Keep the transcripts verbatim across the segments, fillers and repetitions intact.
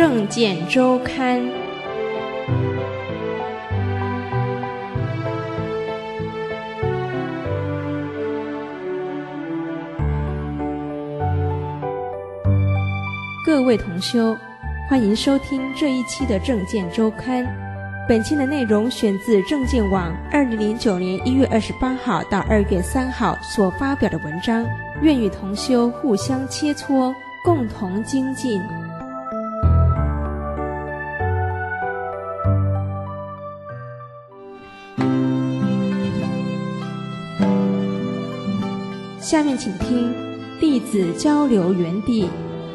政见周刊》。各位同修，欢迎收听这一期的政见周刊。本期的内容选自政见网二零零九年一月二十八号到二月三号所发表的文章，愿与同修互相切磋，共同精进。下面请听弟子交流园地。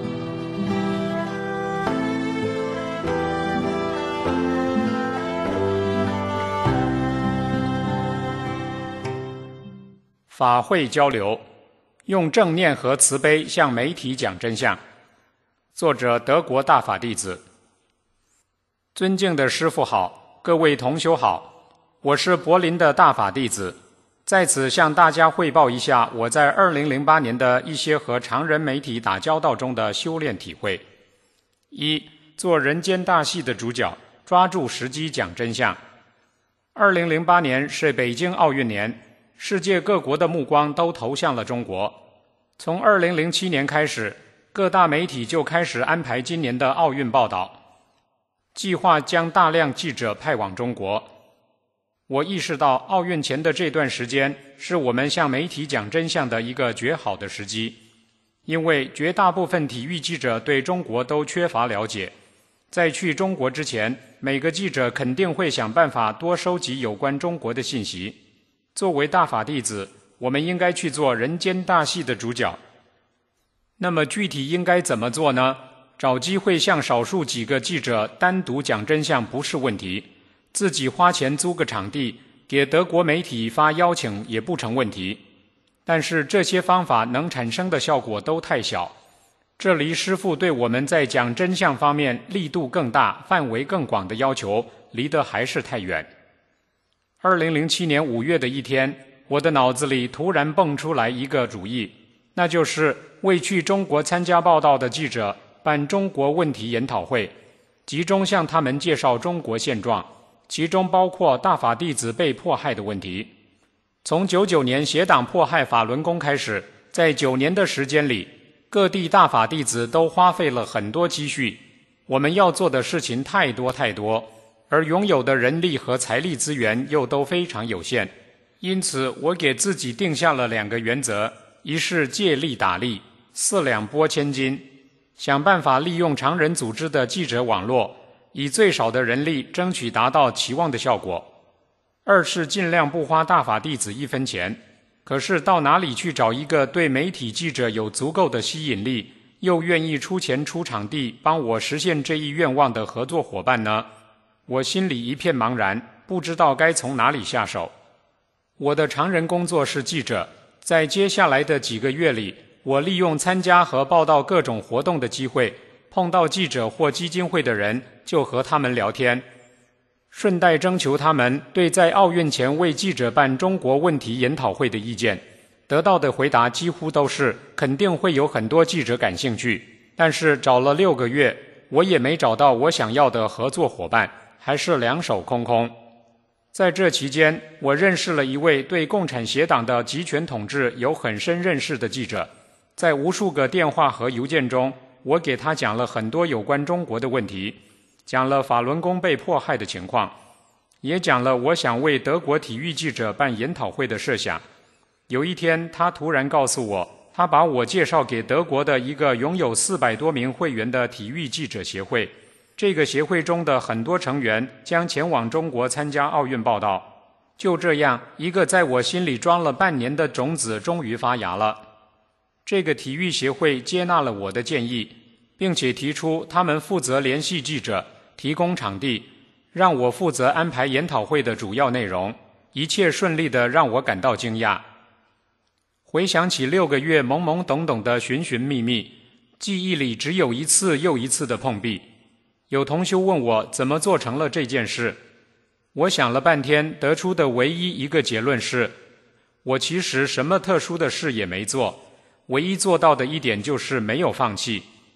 法会交流，用正念和慈悲向媒体讲真相。作者德国大法弟子。尊敬的师父好，各位同修好，我是柏林的大法弟子，在此向大家汇报一下我在二零零八年的一些和常人媒体打交道中的修炼体会。一、做人间大戏的主角，抓住时机讲真相。二零零八年是北京奥运年，世界各国的目光都投向了中国。从二零零七年开始，各大媒体就开始安排今年的奥运报道，计划将大量记者派往中国。我意识到奥运前的这段时间是我们向媒体讲真相的一个绝好的时机，因为绝大部分体育记者对中国都缺乏了解。在去中国之前，每个记者肯定会想办法多收集有关中国的信息。作为大法弟子，我们应该去做人间大戏的主角。那么具体应该怎么做呢？找机会向少数几个记者单独讲真相不是问题，自己花钱租个场地，给德国媒体发邀请也不成问题。但是这些方法能产生的效果都太小，这离师父对我们在讲真相方面力度更大、范围更广的要求离得还是太远。二零零七年五月的一天，我的脑子里突然蹦出来一个主意，那就是为去中国参加报道的记者办中国问题研讨会，集中向他们介绍中国现状，其中包括大法弟子被迫害的问题。从九九年邪党迫害法轮功开始，在九年的时间里，各地大法弟子都花费了很多积蓄，我们要做的事情太多太多，而拥有的人力和财力资源又都非常有限。因此我给自己定下了两个原则，一是借力打力，四两拨千斤，想办法利用常人组织的记者网络，以最少的人力争取达到期望的效果。二是尽量不花大法弟子一分钱。可是到哪里去找一个对媒体记者有足够的吸引力，又愿意出钱出场地帮我实现这一愿望的合作伙伴呢？我心里一片茫然，不知道该从哪里下手。我的常人工作是记者，在接下来的几个月里，我利用参加和报道各种活动的机会，碰到记者或基金会的人，就和他们聊天，顺带征求他们对在奥运前为记者办中国问题研讨会的意见。得到的回答几乎都是肯定会有很多记者感兴趣，但是找了六个月，我也没找到我想要的合作伙伴，还是两手空空。在这期间，我认识了一位对共产协党的集权统治有很深认识的记者，在无数个电话和邮件中，我给他讲了很多有关中国的问题，讲了法轮功被迫害的情况，也讲了我想为德国体育记者办研讨会的设想。有一天，他突然告诉我，他把我介绍给德国的一个拥有四百多名会员的体育记者协会。这个协会中的很多成员将前往中国参加奥运报道。就这样，一个在我心里装了半年的种子终于发芽了。这个体育协会接纳了我的建议，并且提出他们负责联系记者，提供场地，让我负责安排研讨会的主要内容，一切顺利的让我感到惊讶。回想起六个月懵懵懂懂的寻寻觅觅，记忆里只有一次又一次的碰壁。有同修问我怎么做成了这件事，我想了半天，得出的唯一一个结论是，我其实什么特殊的事也没做，唯一做到的一点就是没有放弃。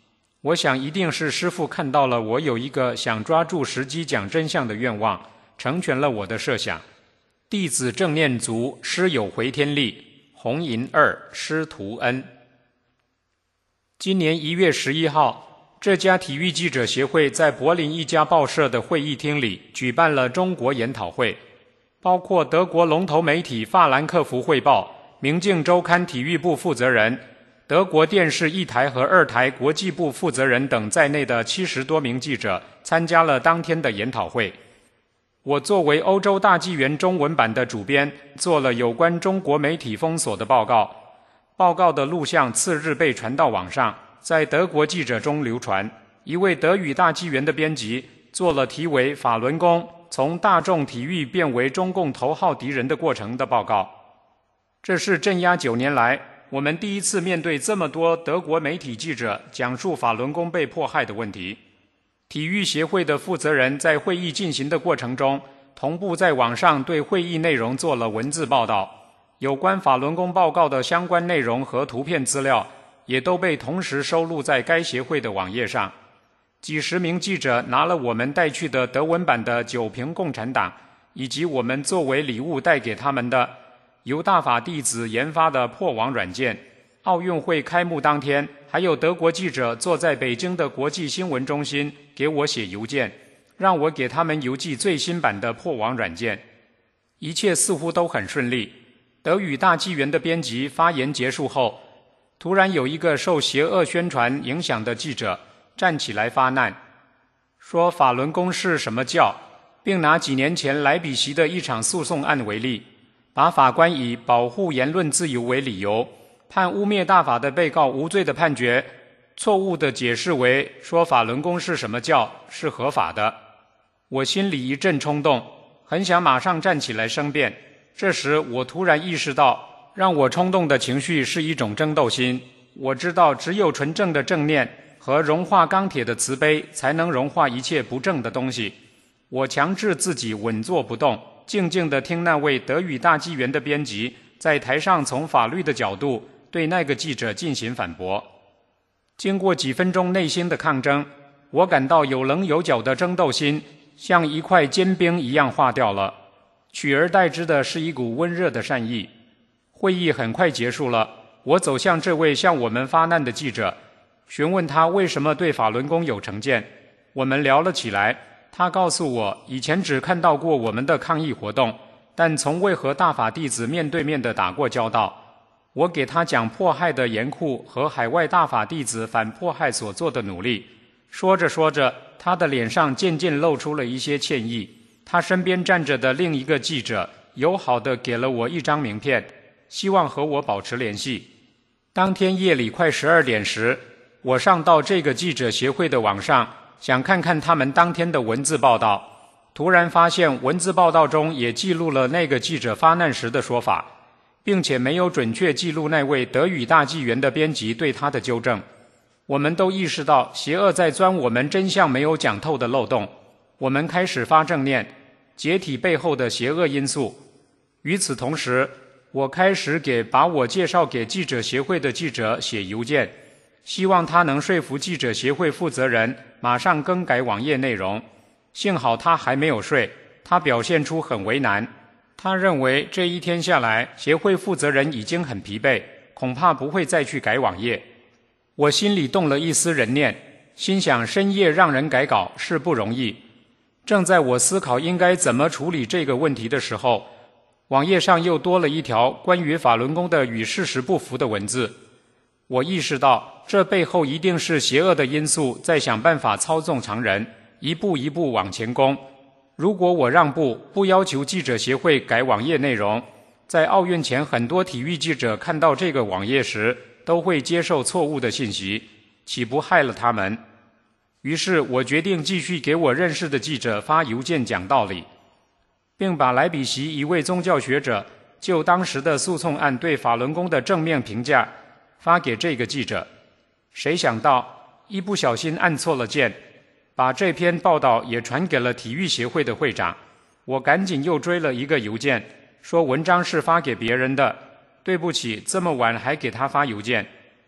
我想一定是师父看到了我有一个想抓住时机讲真相的愿望，成全了我的设想。弟子正念足，师有回天力。红银二，师徒恩。今年一月十一号，这家体育记者协会在柏林一家报社的会议厅里举办了中国研讨会，包括德国龙头媒体法兰克福汇报、明镜周刊体育部负责人、德国电视一台和二台国际部负责人等在内的七十多名记者参加了当天的研讨会。我作为欧洲大纪元中文版的主编，做了有关中国媒体封锁的报告。报告的录像次日被传到网上，在德国记者中流传。一位德语大纪元的编辑做了题为《法轮功从大众体育变为中共头号敌人的过程》的报告。这是镇压九年来我们第一次面对这么多德国媒体记者讲述法轮功被迫害的问题。体育协会的负责人在会议进行的过程中，同步在网上对会议内容做了文字报道。有关法轮功报告的相关内容和图片资料也都被同时收录在该协会的网页上。几十名记者拿了我们带去的德文版的《九评共产党》，以及我们作为礼物带给他们的由大法弟子研发的破网软件。奥运会开幕当天，还有德国记者坐在北京的国际新闻中心给我写邮件，让我给他们邮寄最新版的破网软件。一切似乎都很顺利。德语大纪元的编辑发言结束后，突然有一个受邪恶宣传影响的记者站起来发难，说法轮功是什么教，并拿几年前莱比锡的一场诉讼案为例，把法官以保护言论自由为理由判污蔑大法的被告无罪的判决，错误地解释为说法轮功是什么教是合法的。我心里一阵冲动，很想马上站起来申辩。这时我突然意识到，让我冲动的情绪是一种争斗心。我知道只有纯正的正念和融化钢铁的慈悲才能融化一切不正的东西。我强制自己稳坐不动，静静地听那位德语大纪元的编辑在台上从法律的角度对那个记者进行反驳。经过几分钟内心的抗争，我感到有棱有角的争斗心像一块坚冰一样化掉了，取而代之的是一股温热的善意。会议很快结束了，我走向这位向我们发难的记者，询问他为什么对法轮功有成见。我们聊了起来，他告诉我以前只看到过我们的抗议活动，但从未和大法弟子面对面地打过交道。我给他讲迫害的严酷和海外大法弟子反迫害所做的努力。说着说着，他的脸上渐渐露出了一些歉意。他身边站着的另一个记者友好地给了我一张名片，希望和我保持联系。当天夜里快十二点时，我上到这个记者协会的网上，想看看他们当天的文字报道。突然发现文字报道中也记录了那个记者发难时的说法，并且没有准确记录那位德语大纪元的编辑对他的纠正。我们都意识到邪恶在钻我们真相没有讲透的漏洞。我们开始发正念，解体背后的邪恶因素。与此同时，我开始给把我介绍给记者协会的记者写邮件，希望他能说服记者协会负责人马上更改网页内容。幸好他还没有睡，他表现出很为难。他认为这一天下来，协会负责人已经很疲惫，恐怕不会再去改网页。我心里动了一丝人念，心想深夜让人改稿是不容易。正在我思考应该怎么处理这个问题的时候，网页上又多了一条关于法轮功的与事实不符的文字。我意识到这背后一定是邪恶的因素在想办法操纵常人，一步一步往前攻。如果我让步，不要求记者协会改网页内容，在奥运前很多体育记者看到这个网页时都会接受错误的信息，岂不害了他们？于是我决定继续给我认识的记者发邮件讲道理，并把莱比锡一位宗教学者就当时的诉讼案对法轮功的正面评价发给这个记者。谁想到一不小心按错了键，把这篇报道也传给了体育协会的会长。我赶紧又追了一个邮件，说文章是发给别人的，对不起，这么晚还给他发邮件。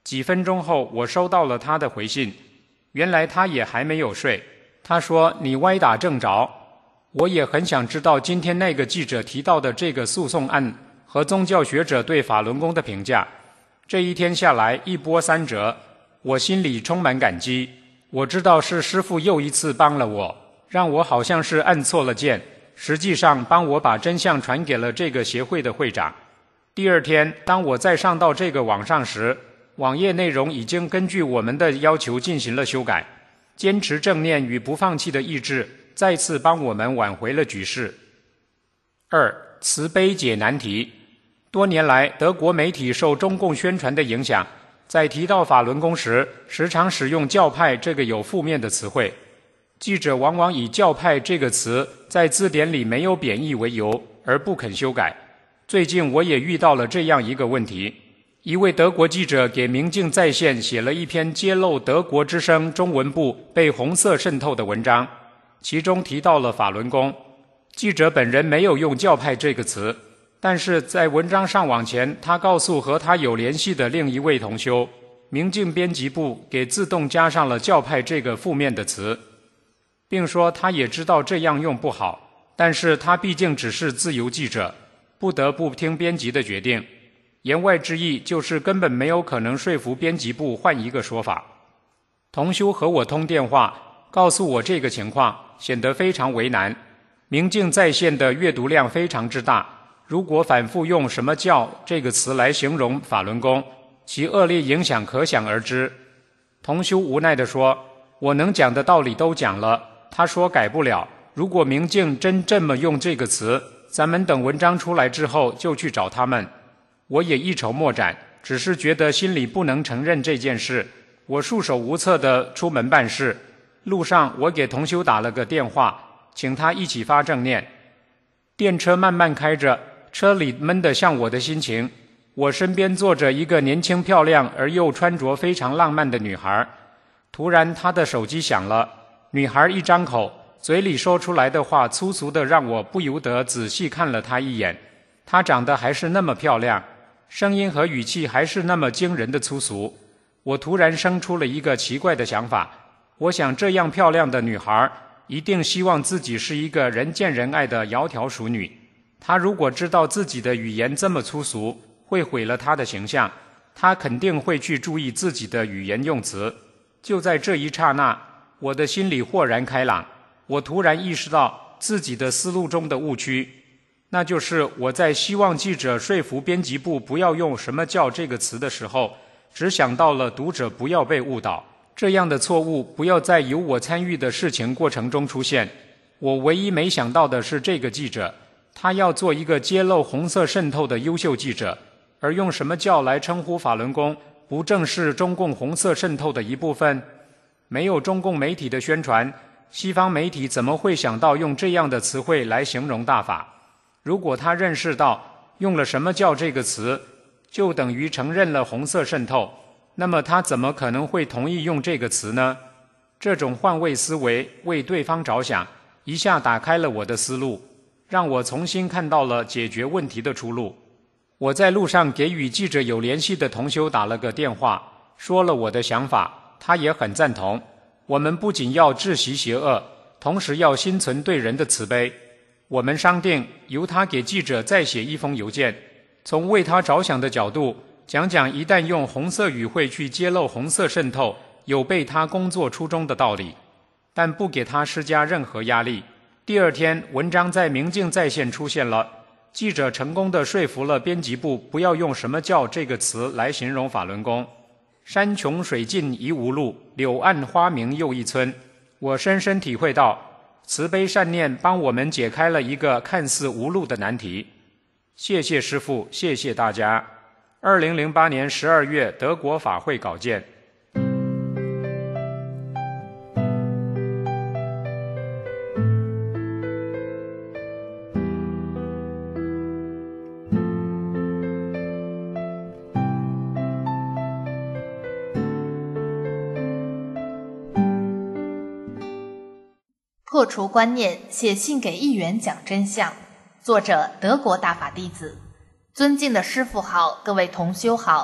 几分钟后，我收到了他的回信，原来他也还没有睡。他说：“你歪打正着。”我也很想知道今天那个记者提到的这个诉讼案和宗教学者对法轮功的评价。这一天下来一波三折，我心里充满感激。我知道是师父又一次帮了我，让我好像是按错了键，实际上帮我把真相传给了这个协会的会长。第二天，当我再上到这个网上时，网页内容已经根据我们的要求进行了修改。坚持正念与不放弃的意志再次帮我们挽回了局势。二、慈悲解难题。多年来，德国媒体受中共宣传的影响，在提到法轮功时，时常使用教派这个有负面的词汇。记者往往以教派这个词在字典里没有贬义为由，而不肯修改。最近我也遇到了这样一个问题。一位德国记者给明镜在线写了一篇揭露德国之声中文部被红色渗透的文章，其中提到了法轮功。记者本人没有用教派这个词，但是在文章上网前，他告诉和他有联系的另一位同修，明镜编辑部给自动加上了教派这个负面的词，并说他也知道这样用不好，但是他毕竟只是自由记者，不得不听编辑的决定。言外之意就是根本没有可能说服编辑部换一个说法。同修和我通电话，告诉我这个情况，显得非常为难。明镜在线的阅读量非常之大，如果反复用什么教这个词来形容法轮功，其恶劣影响可想而知。同修无奈地说：“我能讲的道理都讲了。”他说改不了，如果明镜真这么用这个词，咱们等文章出来之后就去找他们。我也一筹莫展，只是觉得心里不能承认这件事。我束手无策地出门办事，路上我给同修打了个电话，请他一起发正念。电车慢慢开着，车里闷得像我的心情。我身边坐着一个年轻漂亮而又穿着非常浪漫的女孩。突然她的手机响了，女孩一张口，嘴里说出来的话粗俗的让我不由得仔细看了她一眼。她长得还是那么漂亮，声音和语气还是那么惊人的粗俗。我突然生出了一个奇怪的想法，我想这样漂亮的女孩一定希望自己是一个人见人爱的窈窕淑女。她如果知道自己的语言这么粗俗，会毁了她的形象，她肯定会去注意自己的语言用词。就在这一刹那，我的心里豁然开朗，我突然意识到自己的思路中的误区，那就是我在希望记者说服编辑部不要用什么教这个词的时候，只想到了读者不要被误导，这样的错误不要在有我参与的事情过程中出现。我唯一没想到的是这个记者，他要做一个揭露红色渗透的优秀记者，而用什么教来称呼法轮功，不正是中共红色渗透的一部分？没有中共媒体的宣传，西方媒体怎么会想到用这样的词汇来形容大法？如果他认识到用了什么教这个词就等于承认了红色渗透，那么他怎么可能会同意用这个词呢？这种换位思维，为对方着想，一下打开了我的思路，让我重新看到了解决问题的出路。我在路上给与记者有联系的同修打了个电话，说了我的想法，他也很赞同。我们不仅要治习邪恶，同时要心存对人的慈悲。我们商定由他给记者再写一封邮件，从为他着想的角度讲讲一旦用红色语汇去揭露红色渗透有悖他工作初衷的道理，但不给他施加任何压力。第二天，文章在明镜在线出现了，记者成功地说服了编辑部不要用什么教这个词来形容法轮功。山穷水尽疑无路，柳暗花明又一村。我深深体会到慈悲善念帮我们解开了一个看似无路的难题。谢谢师父，谢谢大家。二零零八年十二月德国法会稿件。 破除观念，写信给议员讲真相。作者：德国大法弟子。尊敬的师父好，各位同修好。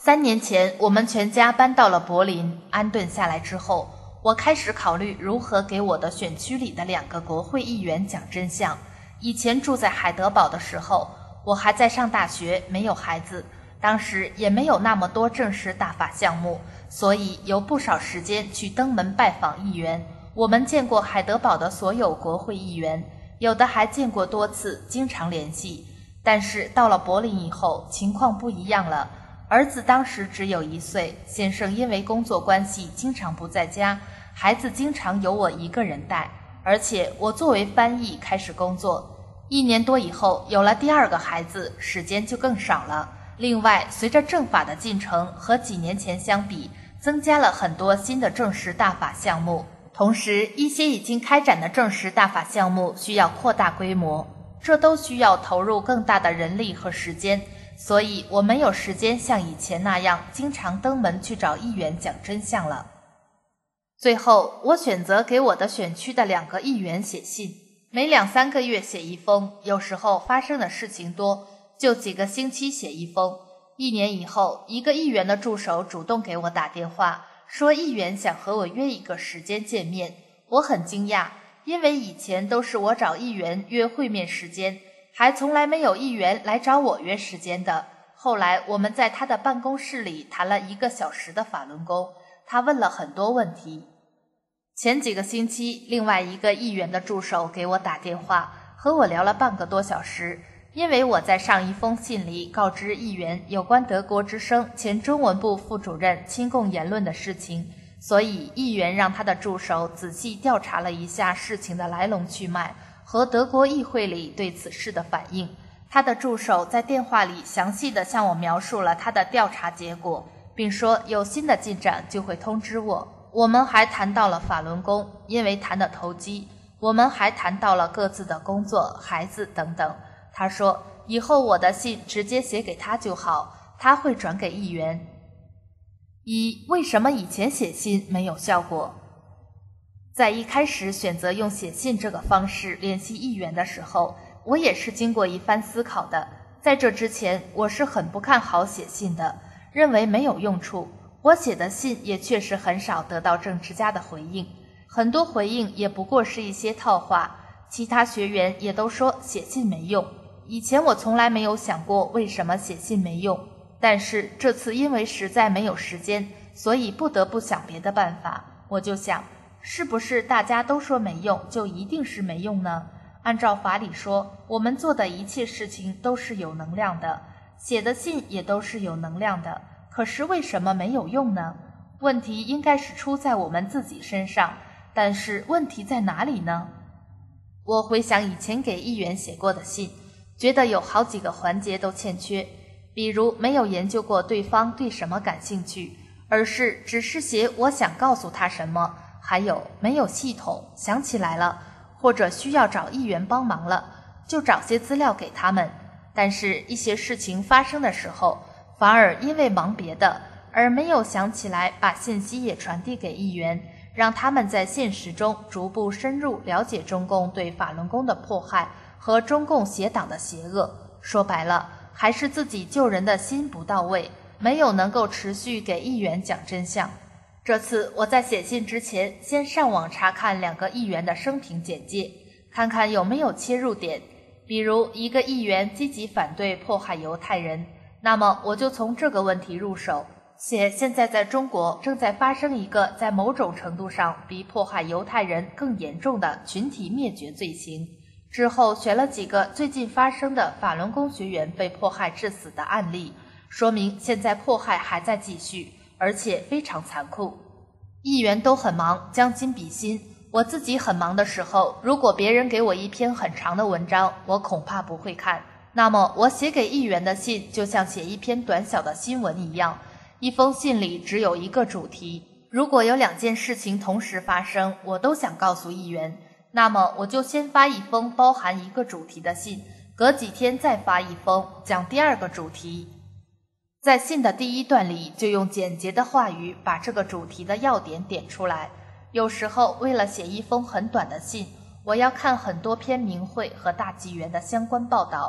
三年前，我们全家搬到了柏林。安顿下来之后，我开始考虑如何给我的选区里的两个国会议员讲真相。以前住在海德堡的时候，我还在上大学，没有孩子，当时也没有那么多正式大法项目，所以有不少时间去登门拜访议员。我们见过海德堡的所有国会议员，有的还见过多次，经常联系。但是到了柏林以后，情况不一样了。儿子当时只有一岁，先生因为工作关系经常不在家，孩子经常由我一个人带，而且我作为翻译开始工作。一年多以后，有了第二个孩子，时间就更少了。另外，随着政法的进程和几年前相比，增加了很多新的政识大法项目，同时一些已经开展的政识大法项目需要扩大规模，这都需要投入更大的人力和时间，所以我没有时间像以前那样经常登门去找议员讲真相了。最后，我选择给我的选区的两个议员写信，每两三个月写一封，有时候发生的事情多，就几个星期写一封。一年以后，一个议员的助手主动给我打电话，说议员想和我约一个时间见面。我很惊讶，因为以前都是我找议员约会面时间，还从来没有议员来找我约时间的。后来我们在他的办公室里谈了一个小时的法轮功，他问了很多问题。前几个星期，另外一个议员的助手给我打电话，和我聊了半个多小时。因为我在上一封信里告知议员有关德国之声前中文部副主任亲共言论的事情，所以议员让他的助手仔细调查了一下事情的来龙去脉和德国议会里对此事的反应。他的助手在电话里详细地向我描述了他的调查结果，并说有新的进展就会通知我。我们还谈到了法轮功，因为谈得投机，我们还谈到了各自的工作、孩子等等。他说以后我的信直接写给他就好，他会转给议员。一、为什么以前写信没有效果？在一开始选择用写信这个方式联系议员的时候，我也是经过一番思考的。在这之前，我是很不看好写信的，认为没有用处。我写的信也确实很少得到政治家的回应，很多回应也不过是一些套话，其他学员也都说写信没用。以前我从来没有想过为什么写信没用，但是这次因为实在没有时间，所以不得不想别的办法。我就想，是不是大家都说没用，就一定是没用呢？按照法理说，我们做的一切事情都是有能量的，写的信也都是有能量的，可是为什么没有用呢？问题应该是出在我们自己身上，但是问题在哪里呢？我回想以前给议员写过的信，觉得有好几个环节都欠缺，比如没有研究过对方对什么感兴趣，而是只是写我想告诉他什么，还有没有系统，想起来了，或者需要找议员帮忙了，就找些资料给他们。但是一些事情发生的时候，反而因为忙别的，而没有想起来把信息也传递给议员，让他们在现实中逐步深入了解中共对法轮功的迫害和中共邪党的邪恶。说白了，还是自己救人的心不到位，没有能够持续给议员讲真相。这次我在写信之前，先上网查看两个议员的生平简介，看看有没有切入点。比如一个议员积极反对迫害犹太人，那么我就从这个问题入手，写现在在中国正在发生一个在某种程度上比迫害犹太人更严重的群体灭绝罪行。之后选了几个最近发生的法轮功学员被迫害致死的案例，说明现在迫害还在继续，而且非常残酷。议员都很忙，将心比心，我自己很忙的时候，如果别人给我一篇很长的文章，我恐怕不会看。那么我写给议员的信就像写一篇短小的新闻一样，一封信里只有一个主题。如果有两件事情同时发生，我都想告诉议员，那么我就先发一封包含一个主题的信，隔几天再发一封讲第二个主题。在信的第一段里就用简洁的话语把这个主题的要点点出来。有时候为了写一封很短的信，我要看很多篇名会和大纪元的相关报道，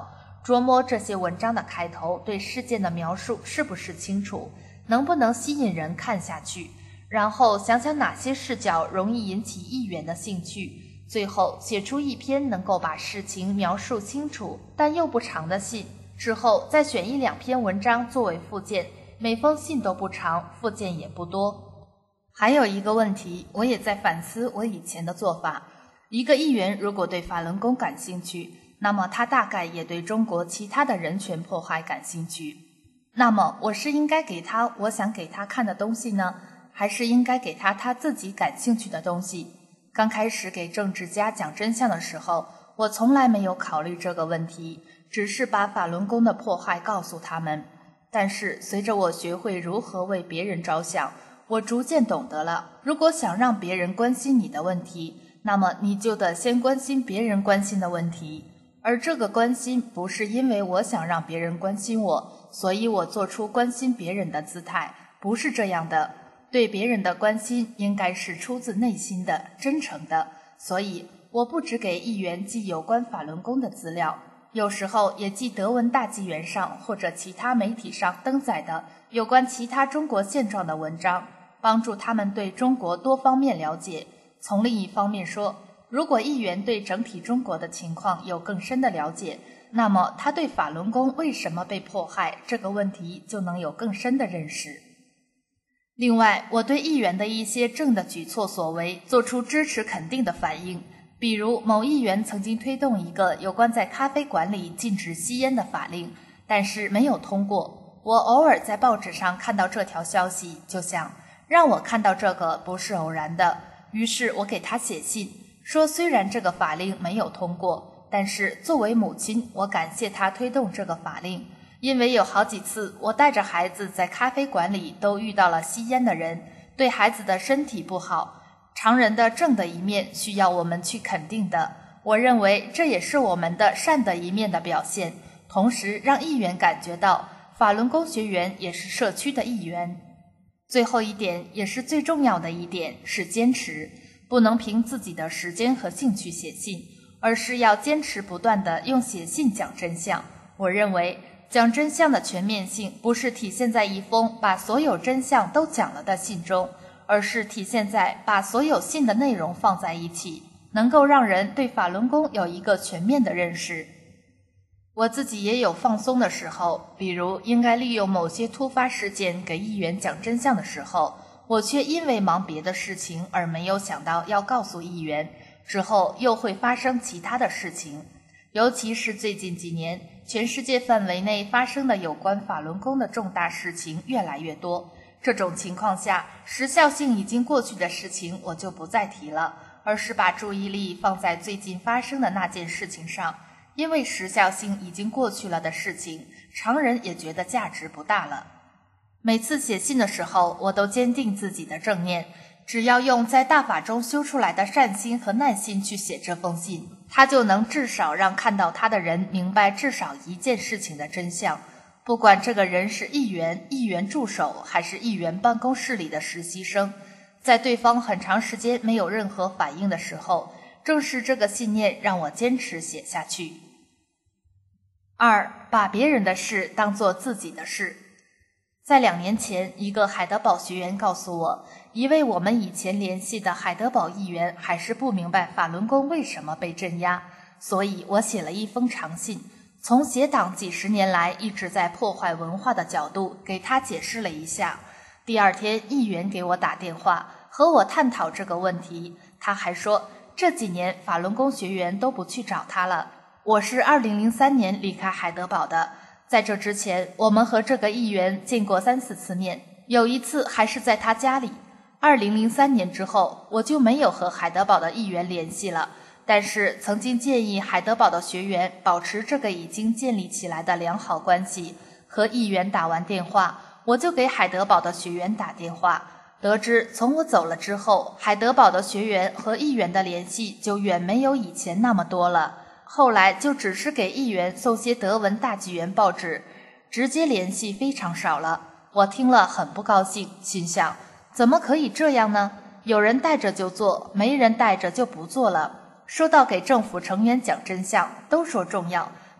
琢磨这些文章的开头对事件的描述是不是清楚，能不能吸引人看下去，然后想想哪些视角容易引起议员的兴趣，最后写出一篇能够把事情描述清楚但又不长的信，之后再选一两篇文章作为附件，每封信都不长，附件也不多。还有一个问题，我也在反思我以前的做法。一个议员如果对法轮功感兴趣，那么他大概也对中国其他的人权迫害感兴趣。那么我是应该给他我想给他看的东西呢，还是应该给他他自己感兴趣的东西？刚开始给政治家讲真相的时候，我从来没有考虑这个问题，只是把法轮功的迫害告诉他们。但是随着我学会如何为别人着想，我逐渐懂得了，如果想让别人关心你的问题，那么你就得先关心别人关心的问题。而这个关心不是因为我想让别人关心我，所以我做出关心别人的姿态，不是这样的。对别人的关心应该是出自内心的、真诚的。所以我不只给议员寄有关法轮功的资料，有时候也寄德文大纪元上或者其他媒体上登载的有关其他中国现状的文章，帮助他们对中国多方面了解。从另一方面说，如果议员对整体中国的情况有更深的了解，那么他对法轮功为什么被迫害这个问题就能有更深的认识。另外，我对议员的一些正的举措所为做出支持肯定的反应，比如某议员曾经推动一个有关在咖啡馆里禁止吸烟的法令，但是没有通过。我偶尔在报纸上看到这条消息，就想让我看到这个不是偶然的，于是我给他写信说，虽然这个法令没有通过，但是作为母亲，我感谢他推动这个法令，因为有好几次我带着孩子在咖啡馆里都遇到了吸烟的人，对孩子的身体不好，常人的正的一面需要我们去肯定的，我认为这也是我们的善的一面的表现，同时让议员感觉到法轮功学员也是社区的一员。最后一点，也是最重要的一点，是坚持，不能凭自己的时间和兴趣写信，而是要坚持不断地用写信讲真相。我认为讲真相的全面性不是体现在一封把所有真相都讲了的信中，而是体现在把所有信的内容放在一起，能够让人对法轮功有一个全面的认识。我自己也有放松的时候，比如应该利用某些突发事件给议员讲真相的时候，我却因为忙别的事情而没有想到要告诉议员，之后又会发生其他的事情。尤其是最近几年，全世界范围内发生的有关法轮功的重大事情越来越多，这种情况下，时效性已经过去的事情我就不再提了，而是把注意力放在最近发生的那件事情上，因为时效性已经过去了的事情，常人也觉得价值不大了。每次写信的时候，我都坚定自己的正念，只要用在大法中修出来的善心和耐心去写这封信，他就能至少让看到他的人明白至少一件事情的真相。不管这个人是议员、议员助手，还是议员办公室里的实习生，在对方很长时间没有任何反应的时候，正是这个信念让我坚持写下去。二，把别人的事当作自己的事。在两年前，一个海德堡学员告诉我，一位我们以前联系的海德堡议员还是不明白法轮功为什么被镇压，所以我写了一封长信，从协党几十年来一直在破坏文化的角度给他解释了一下。第二天，议员给我打电话和我探讨这个问题，他还说这几年法轮功学员都不去找他了。我是二零零三年离开海德堡的，在这之前，我们和这个议员见过三四次面，有一次还是在他家里。二零零三年之后，我就没有和海德堡的议员联系了，但是曾经建议海德堡的学员保持这个已经建立起来的良好关系。和议员打完电话，我就给海德堡的学员打电话，得知从我走了之后，海德堡的学员和议员的联系就远没有以前那么多了。后来就只是给议员送些德文大纪元报纸，直接联系非常少了。我听了很不高兴，心想怎么可以这样呢？有人带着就做，没人带着就不做了。说到给政府成员讲真相，都说重要，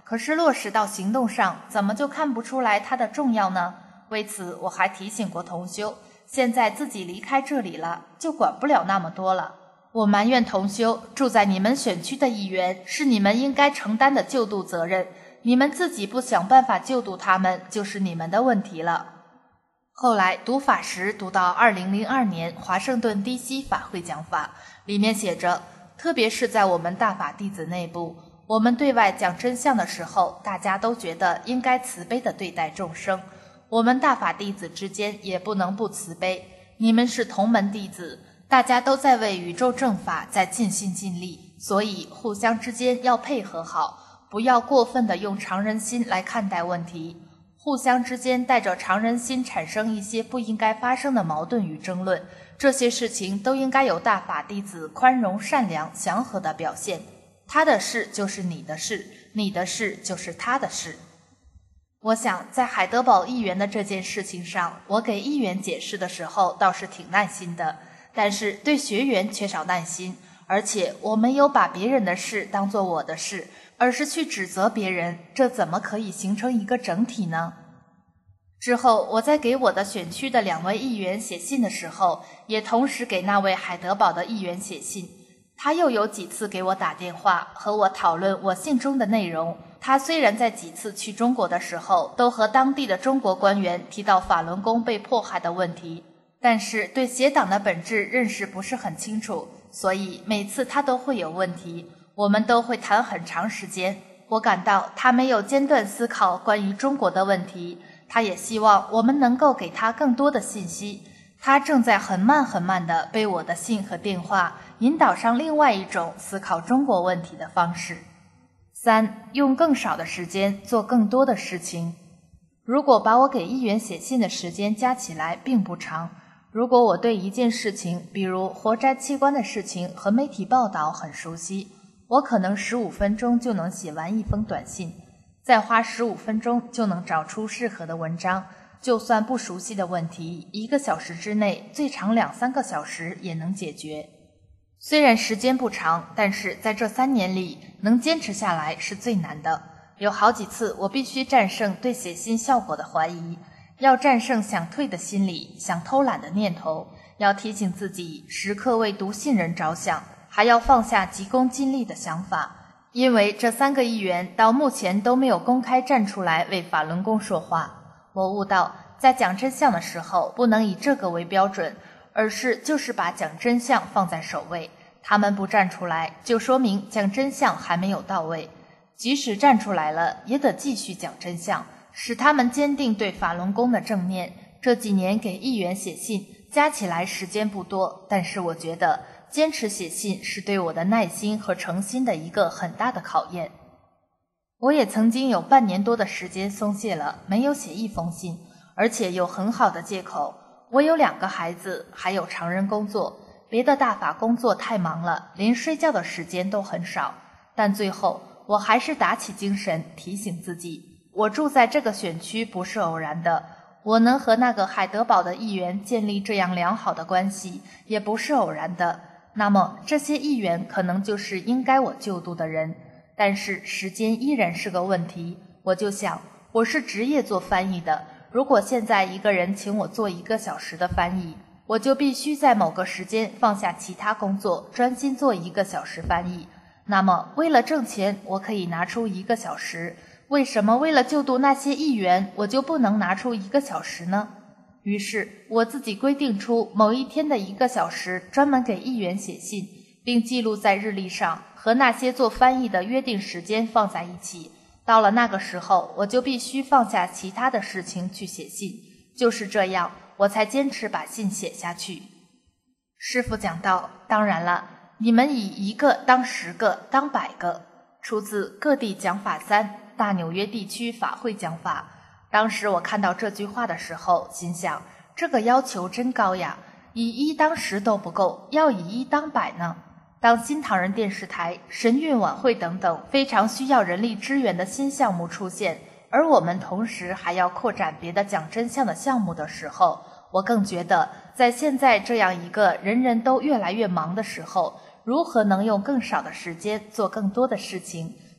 可是落实到行动上，怎么就看不出来它的重要呢？为此，我还提醒过同修，现在自己离开这里了，就管不了那么多了。我埋怨同修，住在你们选区的议员是你们应该承担的救度责任，你们自己不想办法救度他们，就是你们的问题了。后来读法时读到二零零二年华盛顿 D C 法会讲法，里面写着，特别是在我们大法弟子内部，我们对外讲真相的时候，大家都觉得应该慈悲地对待众生，我们大法弟子之间也不能不慈悲。你们是同门弟子，大家都在为宇宙正法在尽心尽力，所以互相之间要配合好，不要过分地用常人心来看待问题。互相之间带着常人心产生一些不应该发生的矛盾与争论，这些事情都应该由大法弟子宽容、善良、祥和的表现。他的事就是你的事，你的事就是他的事。我想在海德堡议员的这件事情上，我给议员解释的时候倒是挺耐心的，但是对学员缺少耐心，而且我没有把别人的事当作我的事，而是去指责别人，这怎么可以形成一个整体呢？之后我在给我的选区的两位议员写信的时候，也同时给那位海德堡的议员写信，他又有几次给我打电话和我讨论我信中的内容。他虽然在几次去中国的时候都和当地的中国官员提到法轮功被迫害的问题，但是对邪党的本质认识不是很清楚，所以每次他都会有问题，我们都会谈很长时间。我感到他没有间断思考关于中国的问题，他也希望我们能够给他更多的信息。他正在很慢很慢地被我的信和电话引导上另外一种思考中国问题的方式。三，用更少的时间做更多的事情。如果把我给议员写信的时间加起来并不长，如果我对一件事情，比如活摘器官的事情和媒体报道很熟悉，我可能十五分钟就能写完一封短信，再花十五分钟就能找出适合的文章。就算不熟悉的问题，一个小时之内，最长两三个小时也能解决。虽然时间不长，但是在这三年里，能坚持下来是最难的。有好几次我必须战胜对写信效果的怀疑，要战胜想退的心理，想偷懒的念头，要提醒自己时刻为读信人着想，还要放下急功近利的想法。因为这三个议员到目前都没有公开站出来为法轮功说话，我悟到在讲真相的时候不能以这个为标准，而是就是把讲真相放在首位。他们不站出来，就说明讲真相还没有到位。即使站出来了，也得继续讲真相，使他们坚定对法轮功的正念。这几年给议员写信，加起来时间不多，但是我觉得坚持写信是对我的耐心和诚心的一个很大的考验。我也曾经有半年多的时间松懈了，没有写一封信，而且有很好的借口。我有两个孩子，还有常人工作，别的大法工作太忙了，连睡觉的时间都很少。但最后我还是打起精神提醒自己，我住在这个选区不是偶然的，我能和那个海德堡的议员建立这样良好的关系也不是偶然的。那么这些议员可能就是应该我救度的人，但是时间依然是个问题。我就想，我是职业做翻译的，如果现在一个人请我做一个小时的翻译，我就必须在某个时间放下其他工作，专心做一个小时翻译。那么为了挣钱，我可以拿出一个小时，为什么为了救度那些议员，我就不能拿出一个小时呢？于是我自己规定出某一天的一个小时专门给议员写信，并记录在日历上，和那些做翻译的约定时间放在一起。到了那个时候，我就必须放下其他的事情去写信。就是这样，我才坚持把信写下去。师父讲道，当然了，你们以一个当十个当百个，出自各地讲法三大纽约地区法会讲法。当时我看到这句话的时候，心想这个要求真高呀，以一当十都不够，要以一当百呢。当新唐人电视台、神韵晚会等等非常需要人力支援的新项目出现，而我们同时还要扩展别的讲真相的项目的时候，我更觉得在现在这样一个人人都越来越忙的时候，如何能用更少的时间做更多的事情，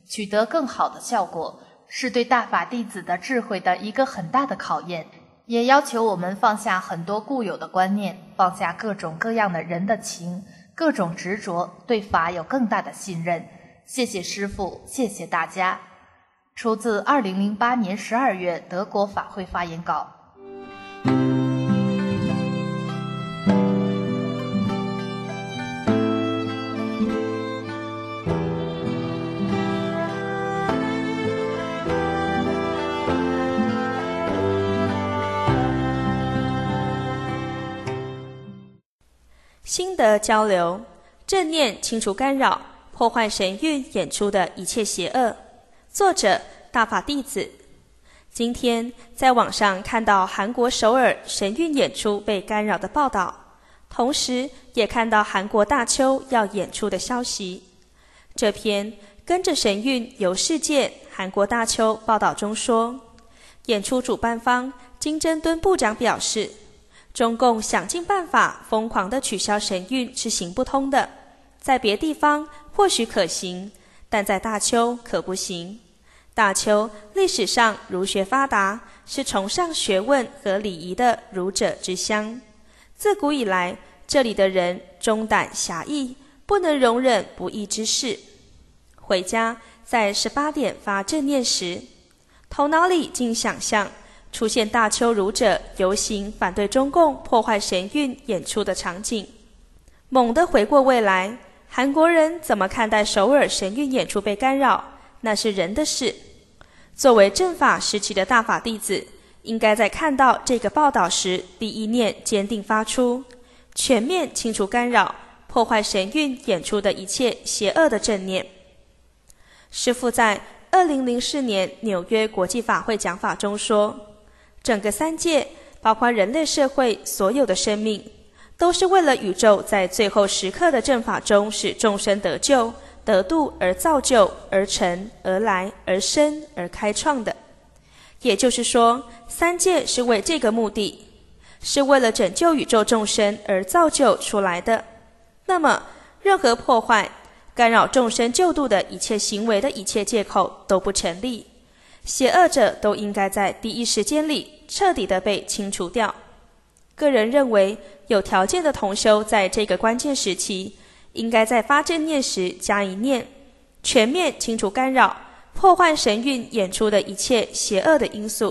取得更好的效果，是对大法弟子的智慧的一个很大的考验，也要求我们放下很多固有的观念，放下各种各样的人的情，各种执着，对法有更大的信任。谢谢师父，谢谢大家。出自二零零八年十二月德国法会发言稿。 心得交流，正念清除干扰，破坏神韵演出的一切邪恶。作者大法弟子。今天在网上看到韩国首尔神韵演出被干扰的报道，同时也看到韩国大邱要演出的消息。这篇跟着神韵游世界韩国大邱报道中说，演出主办方金正敦部长表示，中共想尽办法疯狂地取消神韵是行不通的，在别地方或许可行，但在大邱可不行。大邱历史上儒学发达，是崇尚学问和礼仪的儒者之乡。自古以来，这里的人中胆狭义，不能容忍不义之事。回家在十八点发正念时，头脑里竟想象出现大邱儒者游行反对中共破坏神韵演出的场景。猛地回过未来，韩国人怎么看待首尔神韵演出被干扰？那是人的事。作为正法时期的大法弟子，应该在看到这个报道时，第一念坚定发出，全面清除干扰，破坏神韵演出的一切邪恶的正念。师父在二零零四年纽约国际法会讲法中说，整个三界，包括人类社会所有的生命，都是为了宇宙在最后时刻的正法中使众生得救、得度而造就、而成、而来、而生、而开创的。也就是说，三界是为这个目的，是为了拯救宇宙众生而造就出来的。那么，任何破坏、干扰众生救度的一切行为的一切借口都不成立，邪恶者都应该在第一时间里彻底的被清除掉。个人认为，有条件的同修在这个关键时期，应该在发正念时加一念，全面清除干扰，破坏神韵演出的一切邪恶的因素。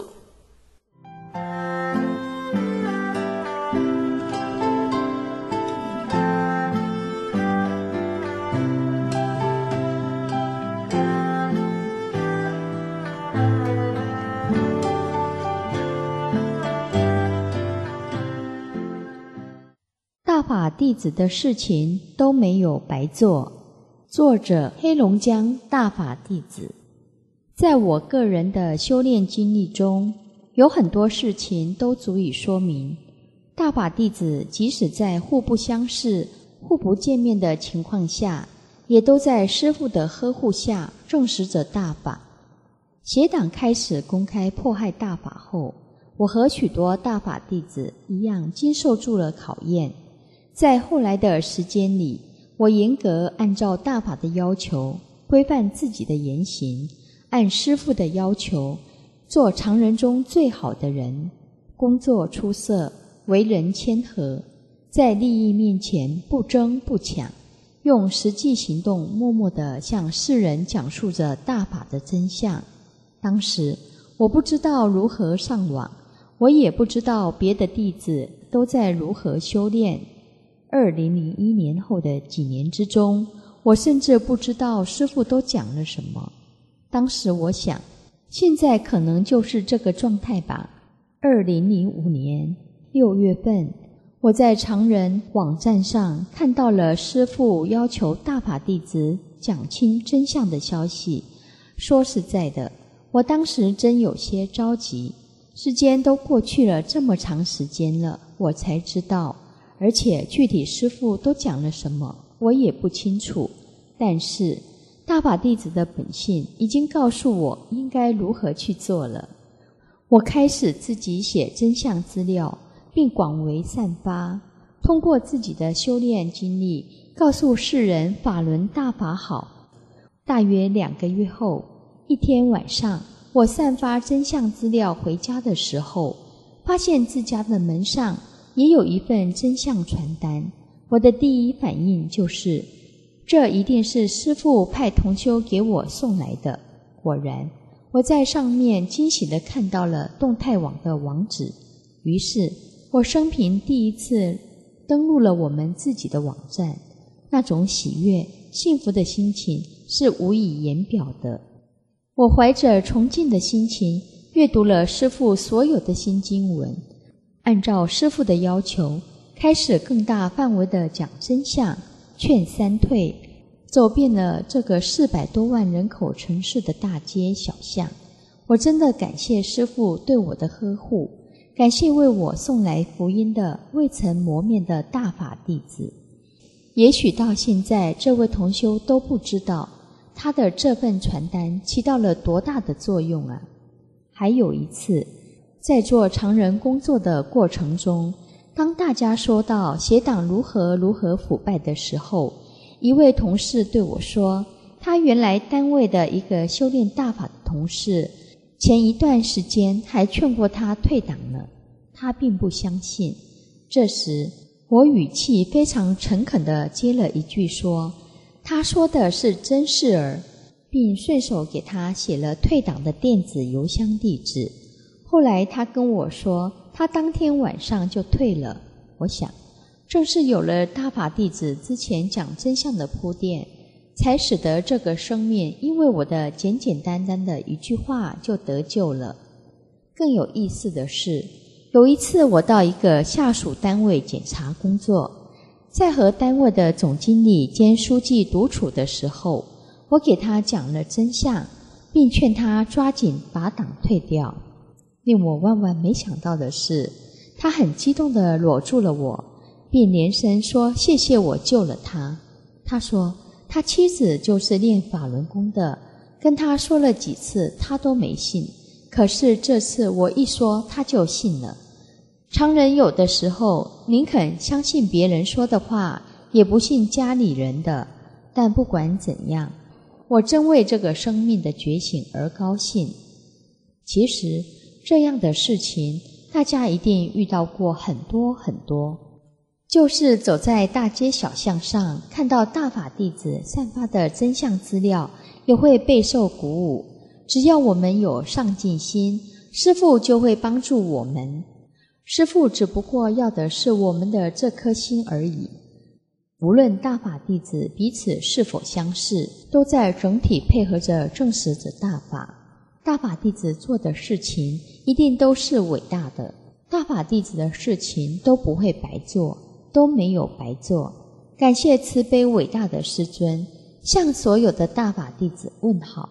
大法弟子的事情都没有白做。作者黑龙江大法弟子。在我个人的修炼经历中，有很多事情都足以说明，大法弟子即使在互不相识、互不见面的情况下，也都在师父的呵护下证实着大法。邪党开始公开迫害大法后，我和许多大法弟子一样经受住了考验。在后来的时间里，我严格按照大法的要求，规范自己的言行，按师父的要求，做常人中最好的人，工作出色，为人谦和，在利益面前不争不抢，用实际行动默默地向世人讲述着大法的真相。当时我不知道如何上网，我也不知道别的弟子都在如何修炼。二零零一年后的几年之中，我甚至不知道师父都讲了什么。当时我想，现在可能就是这个状态吧。二零零五年六月份，我在常人网站上看到了师父要求大法弟子讲清真相的消息。说实在的，我当时真有些着急，时间都过去了这么长时间了，我才知道，而且具体师父都讲了什么我也不清楚，但是大法弟子的本性已经告诉我应该如何去做了。我开始自己写真相资料，并广为散发，通过自己的修炼经历告诉世人法轮大法好。 大约两个月后，一天晚上，我散发真相资料回家的时候，发现自家的门上也有一份真相传单。我的第一反应就是，这一定是师父派同修给我送来的。果然，我在上面惊喜地看到了动态网的网址，于是我生平第一次登录了我们自己的网站，那种喜悦、幸福的心情是无以言表的。我怀着崇敬的心情阅读了师父所有的新经文，按照师父的要求，开始更大范围的讲真相，劝三退，走遍了这个四百多万人口城市的大街小巷。我真的感谢师父对我的呵护，感谢为我送来福音的未曾磨灭的大法弟子。也许到现在这位同修都不知道，他的这份传单起到了多大的作用啊！还有一次，在做常人工作的过程中，当大家说到邪党如何如何腐败的时候，一位同事对我说，他原来单位的一个修炼大法的同事，前一段时间还劝过他退党呢，他并不相信。这时，我语气非常诚恳地接了一句说，他说的是真事儿，并顺手给他写了退党的电子邮箱地址。后来他跟我说，他当天晚上就退了。我想，正是有了大法弟子之前讲真相的铺垫，才使得这个生命因为我的简简单单的一句话就得救了。更有意思的是，有一次我到一个下属单位检查工作，在和单位的总经理兼书记独处的时候，我给他讲了真相，并劝他抓紧把党退掉。令我万万没想到的是，他很激动地搂住了我，并连声说谢谢我救了他。他说他妻子就是练法轮功的，跟他说了几次他都没信，可是这次我一说他就信了。常人有的时候宁肯相信别人说的话，也不信家里人的，但不管怎样，我真为这个生命的觉醒而高兴。其实这样的事情大家一定遇到过很多很多，就是走在大街小巷上，看到大法弟子散发的真相资料，也会备受鼓舞。只要我们有上进心，师父就会帮助我们。师父只不过要的是我们的这颗心而已。无论大法弟子彼此是否相似，都在整体配合着证实着大法。大法弟子做的事情一定都是伟大的，大法弟子的事情都不会白做，都没有白做。感谢慈悲伟大的师尊，向所有的大法弟子问好。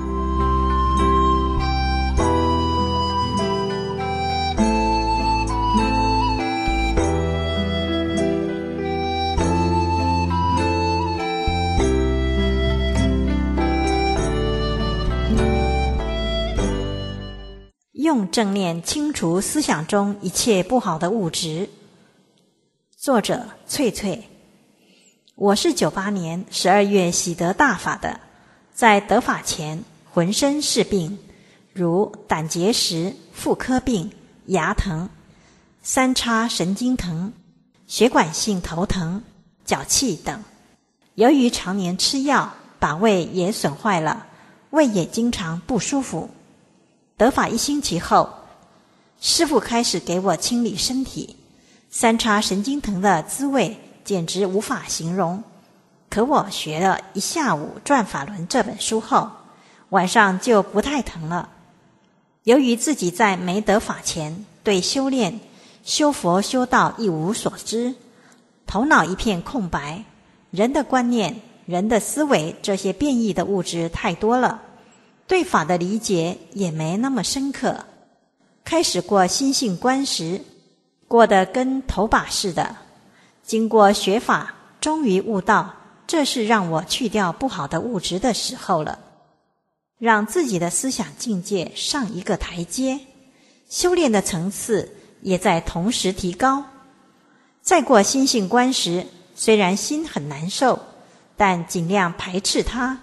用正念清除思想中一切不好的物质。作者翠翠。我是九八年十二月喜得大法的，在得法前浑身是病，如胆结石、妇科病、牙疼、三叉神经疼、血管性头疼、脚气等。由于常年吃药，把胃也损坏了，胃也经常不舒服。得法一星期后，师父开始给我清理身体，三叉神经疼的滋味简直无法形容。可我学了一下午《转法轮》这本书后，晚上就不太疼了。由于自己在没得法前对修炼、修佛修道一无所知，头脑一片空白，人的观念、人的思维这些变异的物质太多了，对法的理解也没那么深刻。开始过心性观时，过得跟头把似的。经过学法，终于悟到，这是让我去掉不好的物质的时候了，让自己的思想境界上一个台阶，修炼的层次也在同时提高。再过心性观时，虽然心很难受，但尽量排斥它，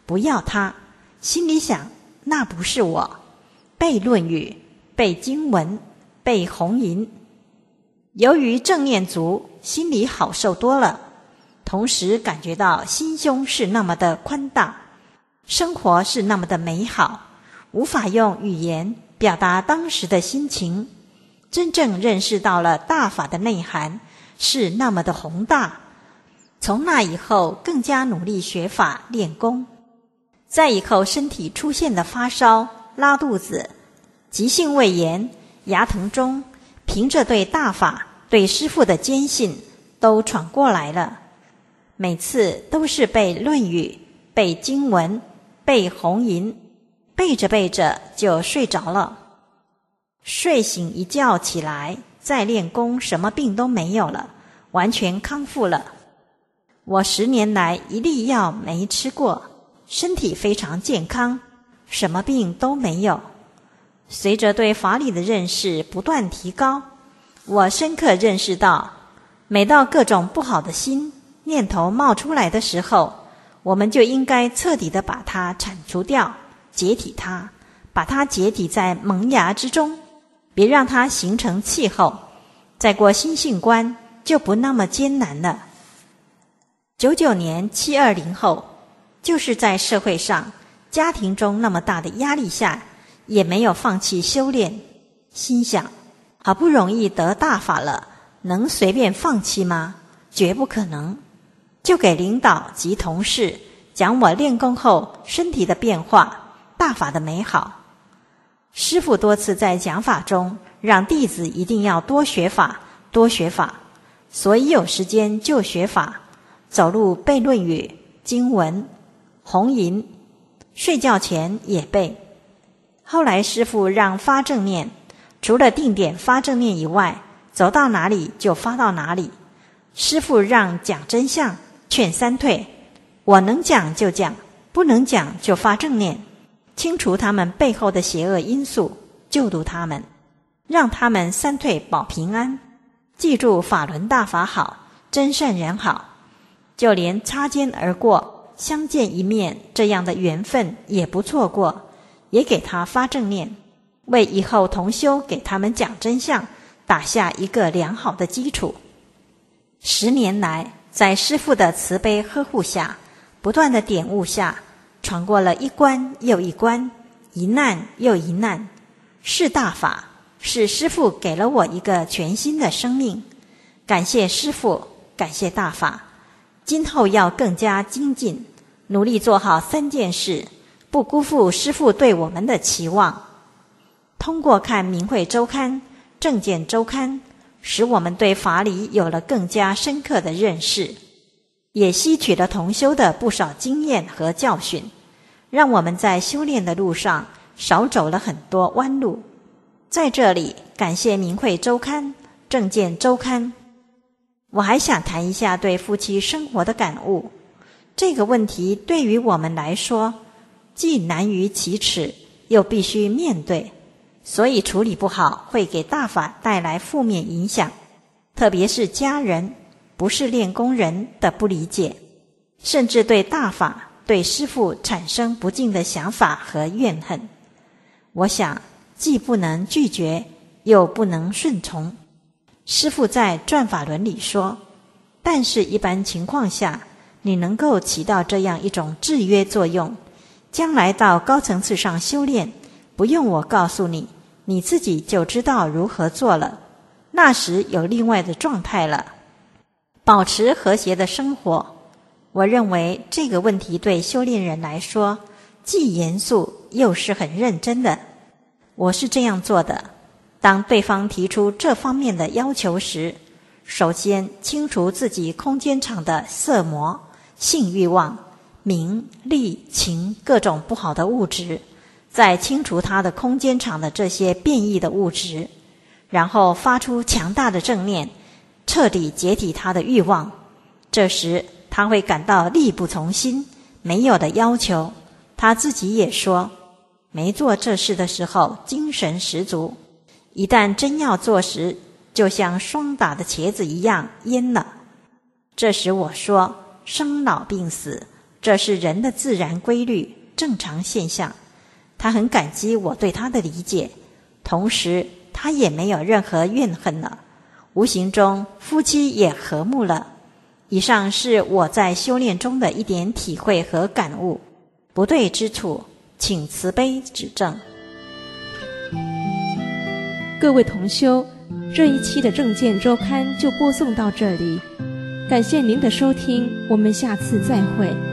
不要它，心里想那不是我，背论语，背经文，背红银。由于正念足，心里好受多了，同时感觉到心胸是那么的宽大，生活是那么的美好，无法用语言表达当时的心情，真正认识到了大法的内涵是那么的宏大。从那以后更加努力学法练功，再以后身体出现了发烧、拉肚子、急性胃炎、牙疼中，凭着对大法、对师父的坚信，都闯过来了。每次都是背论语、背经文、背红银，背着背着就睡着了。睡醒一觉起来，再练功，什么病都没有了，完全康复了。我十年来一粒药没吃过，身体非常健康，什么病都没有。随着对法理的认识不断提高，我深刻认识到，每到各种不好的心念头冒出来的时候，我们就应该彻底的把它铲除掉，解体它，把它解体在萌芽之中，别让它形成气候，再过心性关就不那么艰难了。九九年七二零后，就是在社会上、家庭中那么大的压力下，也没有放弃修炼。心想，好不容易得大法了，能随便放弃吗？绝不可能。就给领导及同事讲我练功后身体的变化，大法的美好。师父多次在讲法中让弟子一定要多学法，多学法，所以有时间就学法，走路背论语、经文、红银，睡觉前也背。后来师父让发正念，除了定点发正念以外，走到哪里就发到哪里。师父让讲真相，劝三退，我能讲就讲，不能讲就发正念，清除他们背后的邪恶因素，救度他们，让他们三退保平安。记住法轮大法好，真善人好，就连擦肩而过、相见一面这样的缘分也不错过，也给他发正念，为以后同修给他们讲真相打下一个良好的基础。十年来，在师父的慈悲呵护下，不断的点悟下，闯过了一关又一关，一难又一难。是大法，是师父给了我一个全新的生命。感谢师父，感谢大法，今后要更加精进，努力做好三件事，不辜负师父对我们的期望。通过看明慧周刊、正见周刊，使我们对法理有了更加深刻的认识，也吸取了同修的不少经验和教训，让我们在修炼的路上少走了很多弯路。在这里感谢明慧周刊、正见周刊。我还想谈一下对夫妻生活的感悟。这个问题对于我们来说，既难于启齿，又必须面对，所以处理不好会给大法带来负面影响，特别是家人，不是练功人的不理解，甚至对大法、对师父产生不敬的想法和怨恨。我想，既不能拒绝，又不能顺从。师父在转法轮里说，但是一般情况下，你能够起到这样一种制约作用，将来到高层次上修炼，不用我告诉你，你自己就知道如何做了，那时有另外的状态了。保持和谐的生活，我认为这个问题对修炼人来说，既严肃又是很认真的。我是这样做的，当对方提出这方面的要求时，首先清除自己空间场的色魔、性欲望、名利情各种不好的物质，再清除他的空间场的这些变异的物质，然后发出强大的正念，彻底解体他的欲望。这时他会感到力不从心，没有的要求。他自己也说，没做这事的时候精神十足，一旦真要做时，就像霜打的茄子一样蔫了。这时我说，生老病死这是人的自然规律，正常现象。他很感激我对他的理解，同时他也没有任何怨恨了，无形中夫妻也和睦了。以上是我在修炼中的一点体会和感悟，不对之处请慈悲指正。 各位同修，这一期的正见周刊就播送到这里，感谢您的收听，我们下次再会。